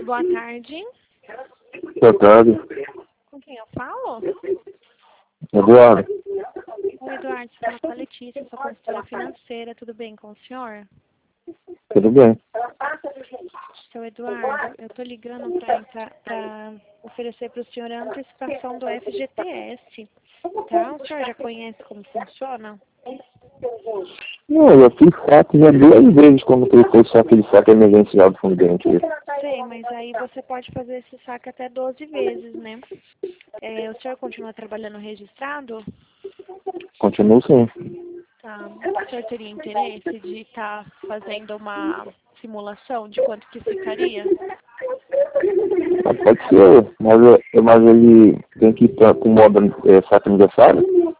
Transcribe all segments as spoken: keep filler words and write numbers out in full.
Boa tarde. Boa tarde. Com quem eu falo? Eduardo. Oi, Eduardo, você fala com a Letícia, sou consultora financeira, tudo bem com o senhor? Tudo bem? Seu Eduardo, eu tô ligando para oferecer para o senhor a antecipação do F G T S, tá? O senhor já conhece como funciona? Não, eu fiz saque já duas vezes quando trocou só aquele saque emergencial do fundo de garantia. Sei, mas aí você pode fazer esse saque até doze vezes, né? É, o senhor continua trabalhando registrado? Continuo sim. Tá. O senhor teria interesse de estar fazendo uma simulação de quanto que ficaria? Mas pode ser, mas, eu- mas ele tem que estar com o modo é, saque aniversário?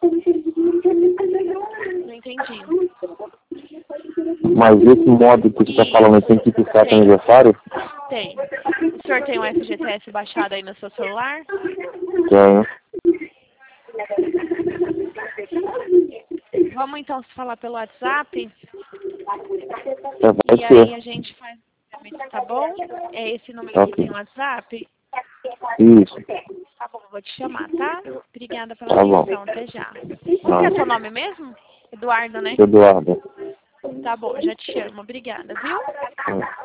Não entendi. Mas esse modo que você está falando tem que ir pro saque Tem. aniversário? Tem. O senhor tem o F G T S baixado aí no seu celular? Tenho. Vamos então se falar pelo WhatsApp? É, E pode aí ser. a gente faz o pagamento, tá bom? É esse número que Ok. tem o WhatsApp? Isso. Tá bom, eu vou te chamar, tá? Obrigada pela Tá bom. atenção, até já. Qual que é o seu nome mesmo? Eduardo, né? Eduardo. Tá bom, já te chamo. Obrigada, viu? É.